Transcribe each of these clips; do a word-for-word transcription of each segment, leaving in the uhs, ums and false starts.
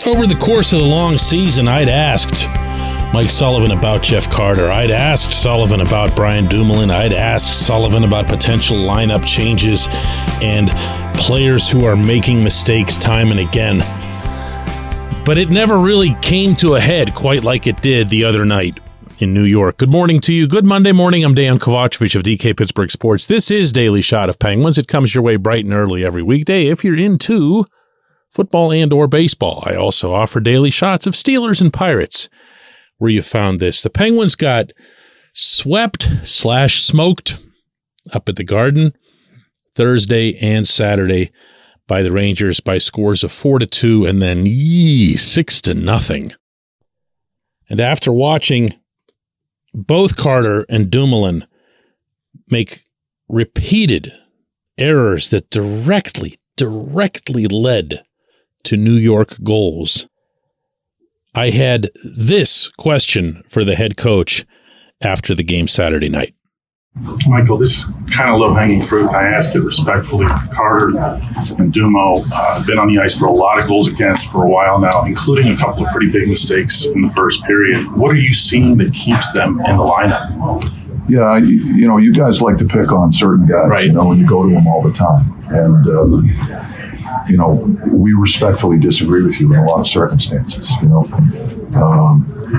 Over the course of the long season, I'd asked Mike Sullivan about Jeff Carter. I'd asked Sullivan about Brian Dumoulin. I'd asked Sullivan about potential lineup changes and players who are making mistakes time and again. But it never really came to a head quite like it did the other night in New York. Good morning to you. Good Monday morning. I'm Dan Kovacevic of D K Pittsburgh Sports. This is Daily Shot of Penguins. It comes your way bright and early every weekday if you're into football and or baseball. I also offer daily shots of Steelers and Pirates. Where you found this. The Penguins got swept slash smoked up at the Garden Thursday and Saturday by the Rangers by scores of four to two and then yee, six to nothing. And after watching both Carter and Dumoulin make repeated errors that directly, directly led to New York goals, I had this question for the head coach after the game Saturday night. Michael, this is kind of low-hanging fruit. I ask it respectfully. Carter and Dumo uh, have been on the ice for a lot of goals against for a while now, including a couple of pretty big mistakes in the first period. What are you seeing that keeps them in the lineup? Yeah, you, you know, you guys like to pick on certain guys, right. You know, when you go to them all the time. And, uh, you know, we respectfully disagree with you in a lot of circumstances, you know. Um,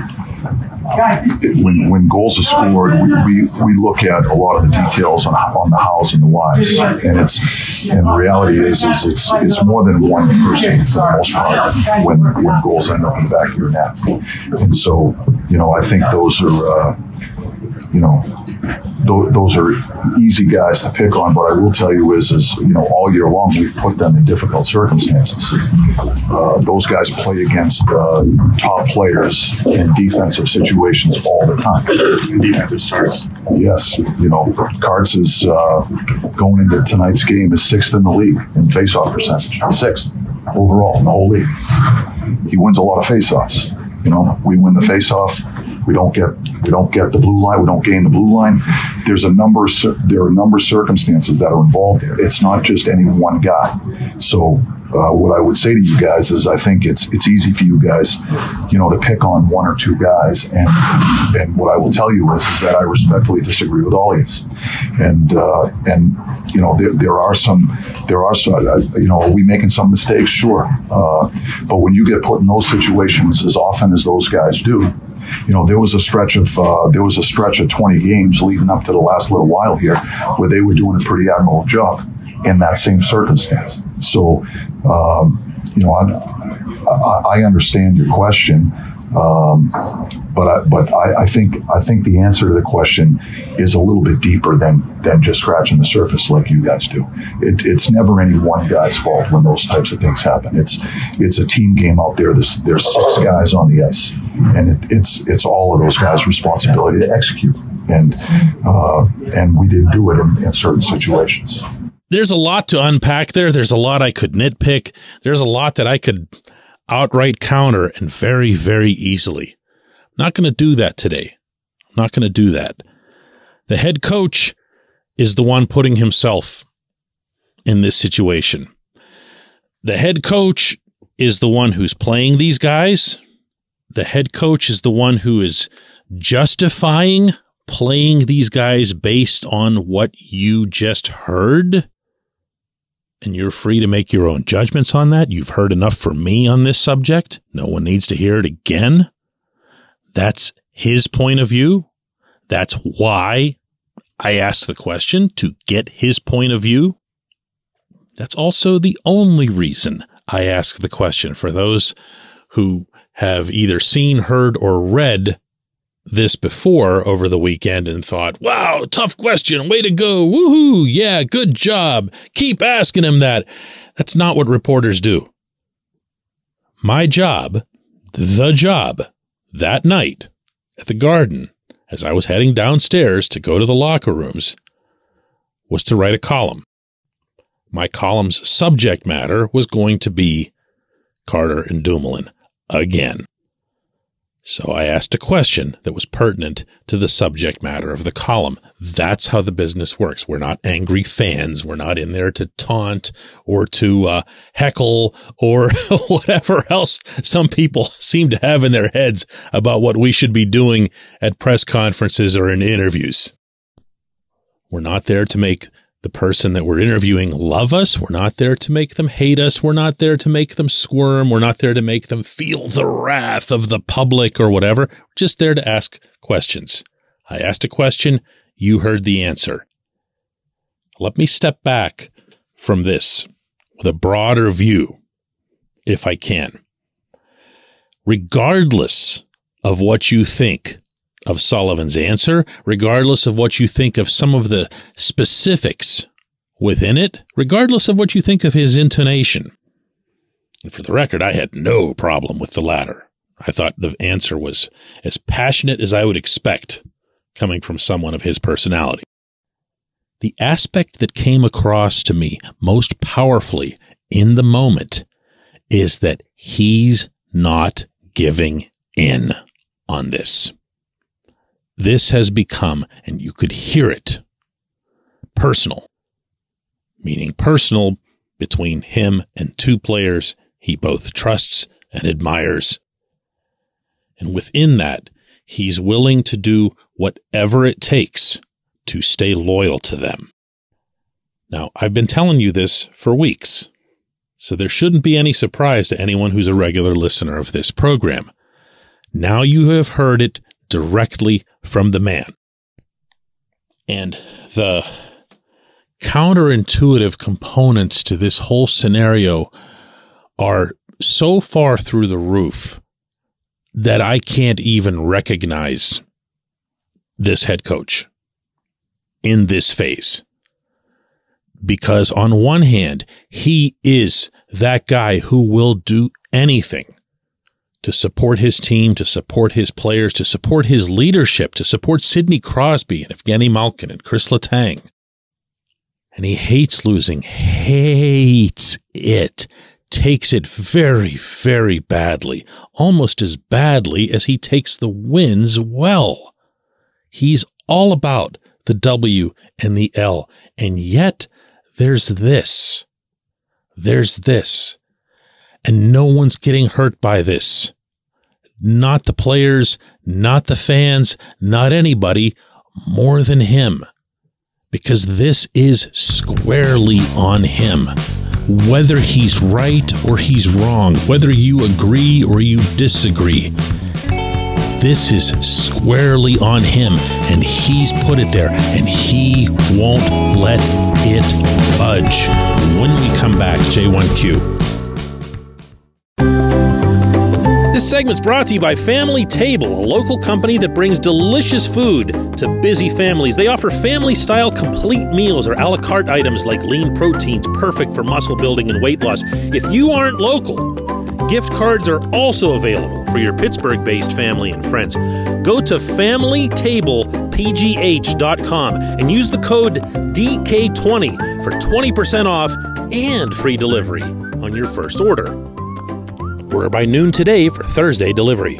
when when goals are scored, we, we, we look at a lot of the details on, on the hows and the whys. And it's and the reality is, is it's it's more than one person for the most part when, when goals end up in the back of your net. And so, you know, I think those are, uh, you know, th- those are easy guys to pick on, but I will tell you is, is you know, all year long we've put them in difficult circumstances. Uh, those guys play against uh, top players in defensive situations all the time. In defensive starts. Yes, you know, Cards is uh, going into tonight's game is sixth in the league in faceoff percentage, sixth overall in the whole league. He wins a lot of faceoffs. You know, we win the faceoff. We don't get we don't get the blue line. We don't gain the blue line. There's a number. There are a number of circumstances that are involved there. It's not just any one guy. So uh, what I would say to you guys is, I think it's it's easy for you guys, you know, to pick on one or two guys. And and what I will tell you is, is that I respectfully disagree with all of you. And uh, and you know, there there are some there are some. Uh, you know, are we making some mistakes? Sure. Uh, but when you get put in those situations as often as those guys do. You know, there was a stretch of uh, there was a stretch of twenty games leading up to the last little while here where they were doing a pretty admirable job in that same circumstance. So, um, you know, I, I understand your question, um, but I, but I, I think I think the answer to the question is a little bit deeper than than just scratching the surface like you guys do. It, it's never any one guy's fault when those types of things happen. It's it's a team game out there. There's, there's six guys on the ice, and it, it's it's all of those guys' responsibility to execute. And uh, and we didn't do it in, in certain situations. There's a lot to unpack there. There's a lot I could nitpick. There's a lot that I could outright counter and very, very easily. I'm not going to do that today. I'm not going to do that. The head coach is the one putting himself in this situation. The head coach is the one who's playing these guys. The head coach is the one who is justifying playing these guys based on what you just heard. And you're free to make your own judgments on that. You've heard enough from me on this subject. No one needs to hear it again. That's his point of view. That's why I asked the question, to get his point of view. That's also the only reason I ask the question, for those who have either seen, heard, or read this before over the weekend and thought, wow, tough question, way to go, woohoo, yeah, good job, keep asking him that. That's not what reporters do. My job, the job, that night at the Garden, as I was heading downstairs to go to the locker rooms, was to write a column. My column's subject matter was going to be Carter and Dumoulin again. So I asked a question that was pertinent to the subject matter of the column. That's how the business works. We're not angry fans. We're not in there to taunt or to uh, heckle or whatever else some people seem to have in their heads about what we should be doing at press conferences or in interviews. We're not there to make the person that we're interviewing love us. We're not there to make them hate us. We're not there to make them squirm. We're not there to make them feel the wrath of the public or whatever. We're just there to ask questions. I asked a question. You heard the answer. Let me step back from this with a broader view, if I can. Regardless of what you think of Sullivan's answer, regardless of what you think of some of the specifics within it, regardless of what you think of his intonation. And for the record, I had no problem with the latter. I thought the answer was as passionate as I would expect coming from someone of his personality. The aspect that came across to me most powerfully in the moment is that he's not giving in on this. This has become, and you could hear it, personal, meaning personal between him and two players he both trusts and admires. And within that, he's willing to do whatever it takes to stay loyal to them. Now, I've been telling you this for weeks, so there shouldn't be any surprise to anyone who's a regular listener of this program. Now you have heard it directly from the man. And the counterintuitive components to this whole scenario are so far through the roof that I can't even recognize this head coach in this phase. Because on one hand, he is that guy who will do anything to support his team, to support his players, to support his leadership, to support Sidney Crosby and Evgeny Malkin and Chris Letang. And he hates losing, hates it, takes it very, very badly, almost as badly as he takes the wins well. He's all about the W and the L, and yet there's this. There's this. And no one's getting hurt by this. Not the players, not the fans, not anybody more than him. Because this is squarely on him. Whether he's right or he's wrong, whether you agree or you disagree, this is squarely on him, and he's put it there, and he won't let it budge. When we come back, J one Q. This segment's brought to you by Family Table, a local company that brings delicious food to busy families. They offer family-style complete meals or a la carte items like lean proteins, perfect for muscle building and weight loss. If you aren't local, gift cards are also available for your Pittsburgh-based family and friends. Go to family table p g h dot com and use the code D K twenty for twenty percent off and free delivery on your first order. Order by noon today for Thursday delivery.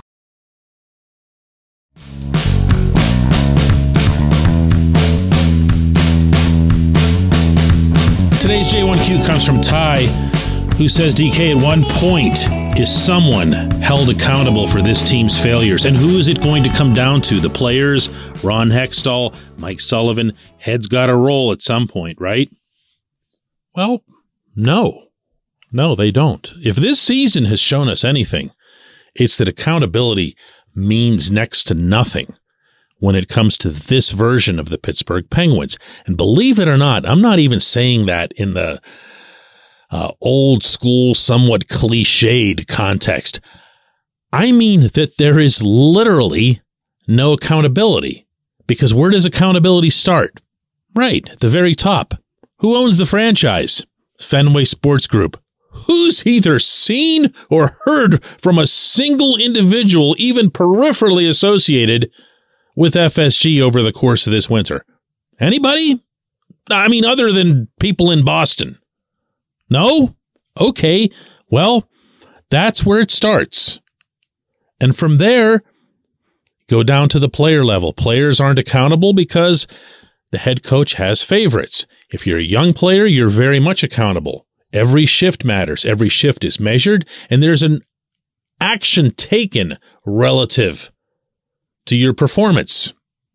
Today's J one Q comes from Ty, who says, D K, at one point, is someone held accountable for this team's failures? And who is it going to come down to? The players, Ron Hextall, Mike Sullivan? Heads got to roll at some point, right? Well, no. No, they don't. If this season has shown us anything, it's that accountability means next to nothing when it comes to this version of the Pittsburgh Penguins. And believe it or not, I'm not even saying that in the uh, old school, somewhat cliched context. I mean that there is literally no accountability. Because where does accountability start? Right, at the very top. Who owns the franchise? Fenway Sports Group. Who's either seen or heard from a single individual, even peripherally associated with F S G over the course of this winter? Anybody? I mean, other than people in Boston. No? Okay. Well, that's where it starts. And from there, go down to the player level. Players aren't accountable because the head coach has favorites. If you're a young player, you're very much accountable. Every shift matters. Every shift is measured, and there's an action taken relative to your performance.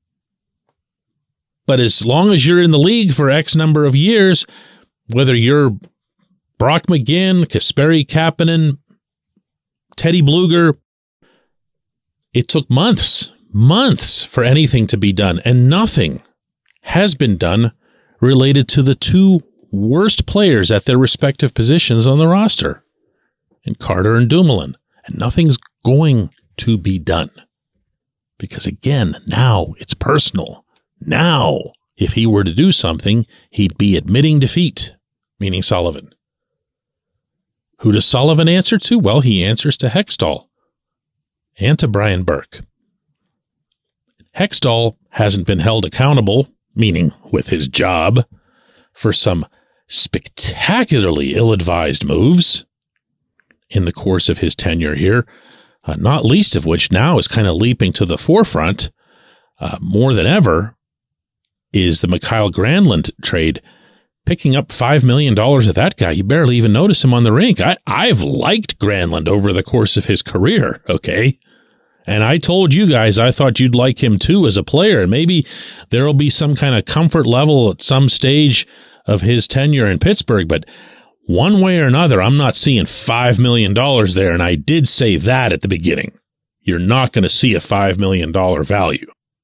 But as long as you're in the league for X number of years, whether you're Brock McGinn, Kasperi Kapanen, Teddy Bluger, it took months, months for anything to be done, and nothing has been done related to the two worst players at their respective positions on the roster, in Carter and Dumoulin. And nothing's going to be done. Because again, now it's personal. Now, if he were to do something, he'd be admitting defeat, meaning Sullivan. Who does Sullivan answer to? Well, he answers to Hextall and to Brian Burke. Hextall hasn't been held accountable, meaning with his job, for some spectacularly ill-advised moves in the course of his tenure here, uh, not least of which now is kind of leaping to the forefront uh, more than ever, is the Mikael Granlund trade. Picking up five million dollars of that guy, you barely even notice him on the rink. I, I've liked Granlund over the course of his career, okay? And I told you guys I thought you'd like him too as a player, and maybe there will be some kind of comfort level at some stage of his tenure in Pittsburgh, but one way or another, I'm not seeing five million dollars there, and I did say that at the beginning. You're not going to see a five million dollars value.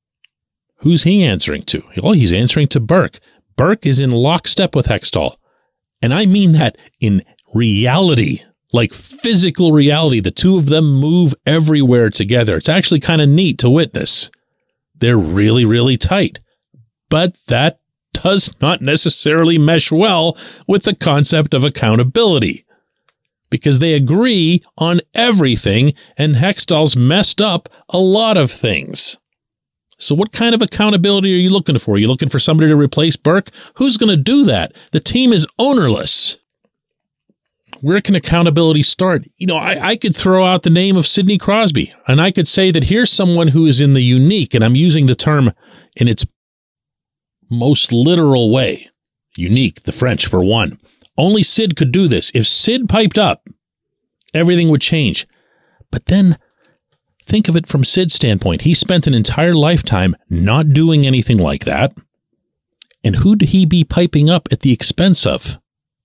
Who's he answering to? Well, he's answering to Burke. Burke is in lockstep with Hextall, and I mean that in reality, like physical reality. The two of them move everywhere together. It's actually kind of neat to witness. They're really, really tight, but that does not necessarily mesh well with the concept of accountability, because they agree on everything, and Hextall's messed up a lot of things. So what kind of accountability are you looking for? Are you looking for somebody to replace Burke? Who's going to do that? The team is ownerless. Where can accountability start? You know, I, I could throw out the name of Sidney Crosby, and I could say that here's someone who is in the unique, and I'm using the term in its most literal way. Unique, the French for one. Only Sid could do this. If Sid piped up, everything would change. But then think of it from Sid's standpoint. He spent an entire lifetime not doing anything like that. And who'd he be piping up at the expense of?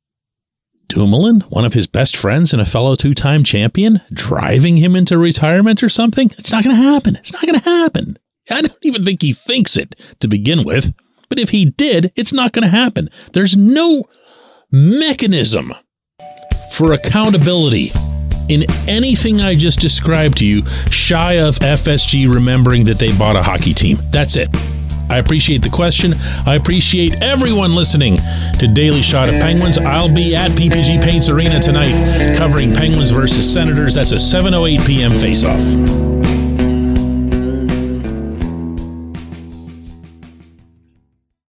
Dumoulin, one of his best friends and a fellow two-time champion, driving him into retirement or something? It's not going to happen. It's not going to happen. I don't even think he thinks it to begin with. But if he did, it's not going to happen. There's no mechanism for accountability in anything I just described to you, shy of F S G remembering that they bought a hockey team. That's it. I appreciate the question. I appreciate everyone listening to Daily Shot of Penguins. I'll be at P P G Paints Arena tonight covering Penguins versus Senators. That's a seven oh eight p.m. face-off.